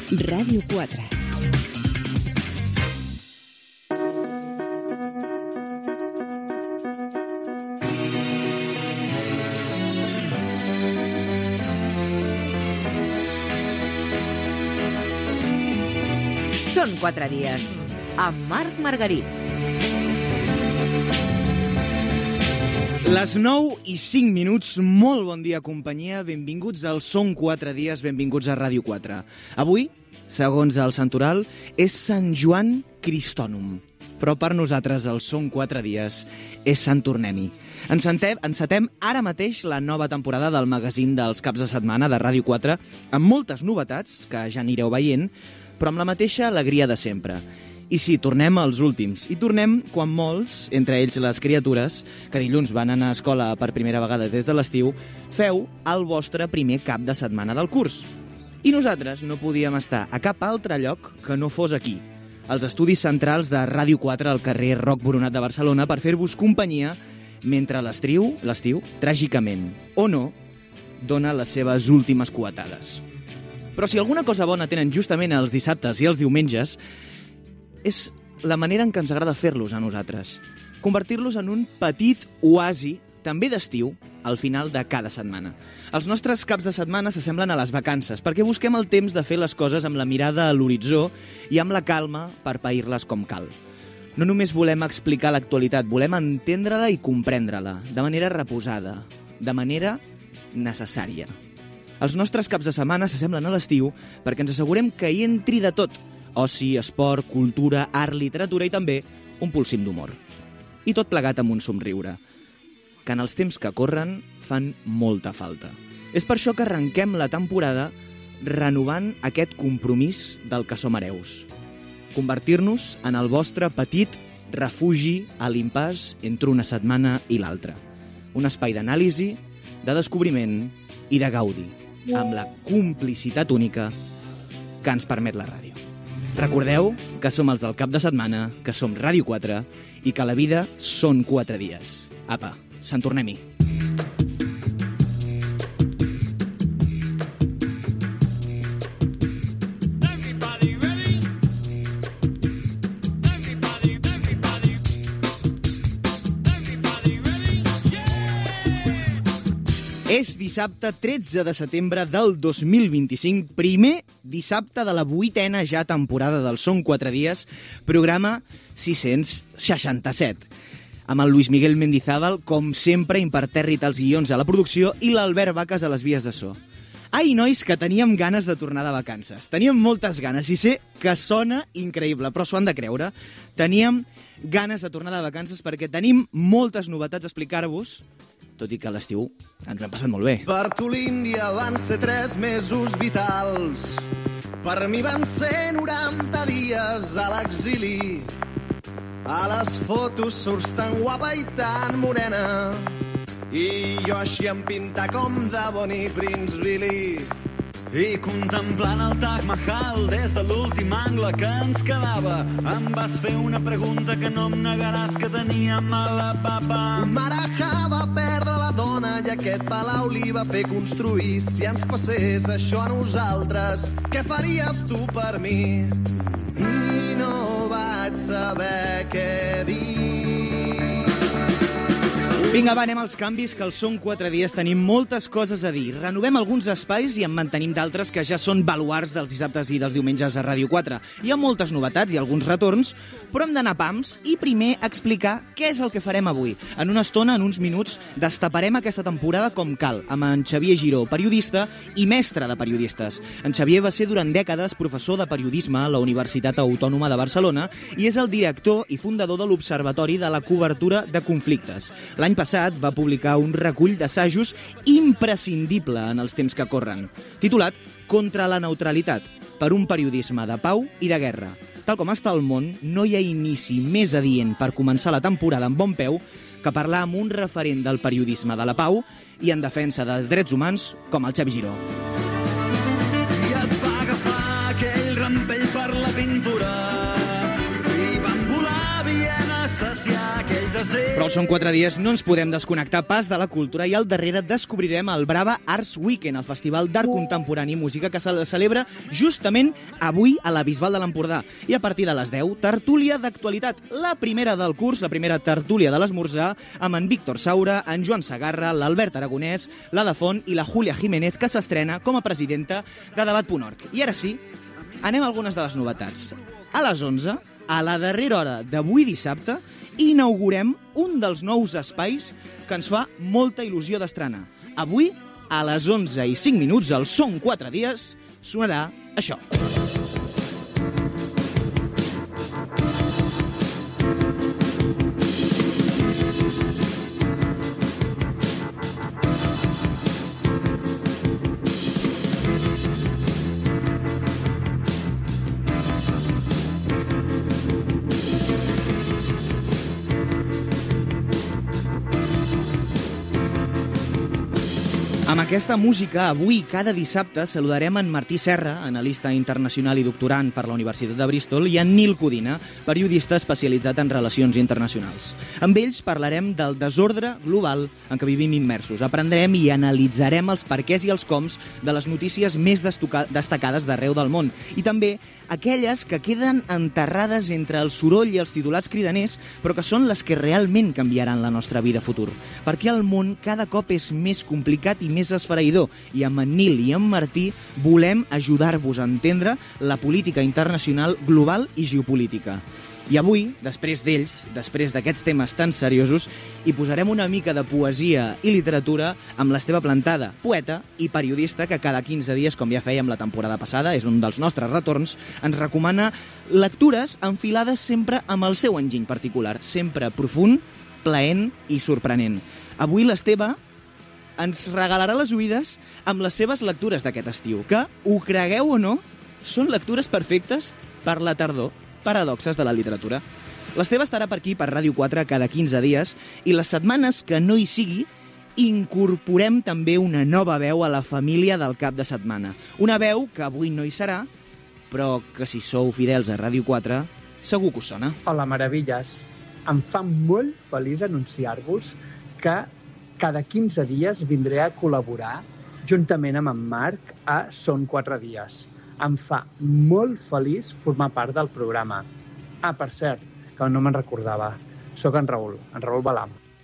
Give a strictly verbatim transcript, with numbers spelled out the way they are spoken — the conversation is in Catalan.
Ràdio quatre. Són quatre dies, amb Marc Margarit. Les nou i cinc minuts, molt bon dia, companyia. Benvinguts al Són quatre dies, benvinguts a Ràdio quatre. Avui, segons el santoral, és Sant Joan Cristònom. Però per nosaltres el Són quatre dies és Sant Tornem-hi. Encetem, encetem ara mateix la nova temporada del magazín dels caps de setmana de Ràdio quatre, amb moltes novetats, que ja anireu veient, però amb la mateixa alegria de sempre. I sí, tornem als últims. I tornem quan molts, entre ells les criatures, que dilluns van anar a escola per primera vegada des de l'estiu, feu el vostre primer cap de setmana del curs. I nosaltres no podíem estar a cap altre lloc que no fos aquí, als estudis centrals de Ràdio quatre al carrer Roc Boronat de Barcelona, per fer-vos companyia mentre l'estiu, l'estiu, tràgicament, o no, dona les seves últimes cuetades. Però si alguna cosa bona tenen justament els dissabtes i els diumenges, és la manera en què ens agrada fer-los a nosaltres. Convertir-los en un petit oasi, també d'estiu, al final de cada setmana. Els nostres caps de setmana s'assemblen a les vacances, perquè busquem el temps de fer les coses amb la mirada a l'horitzó i amb la calma per pair-les com cal. No només volem explicar l'actualitat, volem entendre-la i comprendre-la, de manera reposada, de manera necessària. Els nostres caps de setmana s'assemblen a l'estiu perquè ens assegurem que hi entri de tot. Oci, esport, cultura, art, literatura i també un polsim d'humor. I tot plegat amb un somriure, que en els temps que corren fan molta falta. És per això que arrenquem la temporada renovant aquest compromís del que som hereus. Convertir-nos en el vostre petit refugi a l'impàs entre una setmana i l'altra. Un espai d'anàlisi, de descobriment i de gaudi, amb la complicitat única que ens permet la ràdio. Recordeu que som els del cap de setmana, que som Ràdio quatre i que la vida són quatre dies. Apa, Sant Tornem-hi. És dissabte tretze de setembre del dos mil vint-i-cinc, primer dissabte de la vuitena ja temporada del Són quatre dies, programa sis-cents seixanta-set. Amb el Luis Miguel Mendizábal, com sempre, impertèrrit als guions a la producció i l'Albert Vaques a les vies de so. Ai, nois, que teníem ganes de tornar de vacances. Teníem moltes ganes i sé que sona increïble, però s'ho han de creure. Teníem ganes de tornar de vacances perquè tenim moltes novetats a explicar-vos, tot i que a l'estiu ens ho hem passat molt bé. Per tu l'Índia van ser tres mesos vitals. Per mi van ser noranta dies a l'exili. A les fotos surts tan guapa i tan morena. I jo així em pinta com de Bonnie Prince Billy. I contemplant el Taj Mahal des de l'últim angle que ens quedava, em vas fer una pregunta que no em negaràs que teníem a la papa. Marajà va perdre la dona i aquest palau li va fer construir. Si ens passés això a nosaltres, què faries tu per mi? I no vaig saber què dir. Vinga, va, anem als canvis, que els Són quatre dies tenim moltes coses a dir. Renovem alguns espais i en mantenim d'altres que ja són baluarts dels dissabtes i dels diumenges a Ràdio quatre. Hi ha moltes novetats i alguns retorns, però hem d'anar pams i primer explicar què és el que farem avui. En una estona, en uns minuts, destaparem aquesta temporada com cal, amb en Xavier Giró, periodista i mestre de periodistes. En Xavier va ser durant dècades professor de periodisme a la Universitat Autònoma de Barcelona i és el director i fundador de l'Observatori de la Cobertura de Conflictes. L'any passat passat va publicar un recull d'assajos imprescindible en els temps que corren, titulat Contra la neutralitat, per un periodisme de pau i de guerra. Tal com està el món, no hi ha inici més adient per començar la temporada amb bon peu que parlar amb un referent del periodisme de la pau i en defensa dels drets humans com el Xavi Giró. I et va agafar aquell rampell per la pintura i van volar a Viena a saciar aquell desert ser. Però els Són quatre dies no ens podem desconnectar pas de la cultura i al darrere descobrirem el Brava Arts Weekend, el festival d'art contemporani i música que se celebra justament avui a la Bisbal de l'Empordà. I a partir de les deu, tertúlia d'actualitat. La primera del curs, la primera tertúlia de l'esmorzar, amb en Víctor Saura, en Joan Sagarra, l'Albert Aragonès, la de Font i la Júlia Jiménez, que s'estrena com a presidenta de Debat punt org. I ara sí, anem a algunes de les novetats. A les onze, a la darrera hora d'avui dissabte, inaugurem un dels nous espais que ens fa molta il·lusió d'estrenar. Avui, a les onze i cinc minuts, al Són quatre dies, sonarà això. Amb aquesta música, avui, cada dissabte, saludarem en Martí Serra, analista internacional i doctorant per la Universitat de Bristol, i en Nil Codina, periodista especialitzat en relacions internacionals. Amb ells parlarem del desordre global en què vivim immersos. Aprendrem i analitzarem els perquès i els coms de les notícies més destacades d'arreu del món, i també aquelles que queden enterrades entre el soroll i els titulars cridaners, però que són les que realment canviaran la nostra vida futur. Perquè el món cada cop és més complicat i més esfereïdor, i amb en Nil i en Martí volem ajudar-vos a entendre la política internacional global i geopolítica. I avui, després d'ells, després d'aquests temes tan seriosos, hi posarem una mica de poesia i literatura amb l'Esteve Plantada, poeta i periodista que cada quinze dies, com ja fèiem la temporada passada, és un dels nostres retorns, ens recomana lectures enfilades sempre amb el seu enginy particular, sempre profund, plaent i sorprenent. Avui l'Esteve ens regalarà les oïdes amb les seves lectures d'aquest estiu, que, ho cregueu o no, són lectures perfectes per la tardor, paradoxes de la literatura. L'Esteve estarà per aquí, per Ràdio quatre, cada quinze dies, i les setmanes que no hi sigui, incorporem també una nova veu a la família del cap de setmana. Una veu que avui no hi serà, però que si sou fidels a Ràdio quatre, segur que us sona. Hola, meravelles. Em fa molt feliç anunciar-vos que cada quinze dies vindré a col·laborar juntament amb en Marc a Són quatre dies. Em fa molt feliç formar part del programa. Ah, per cert, que no me'n recordava. Soc en Raül, en Raül Balam.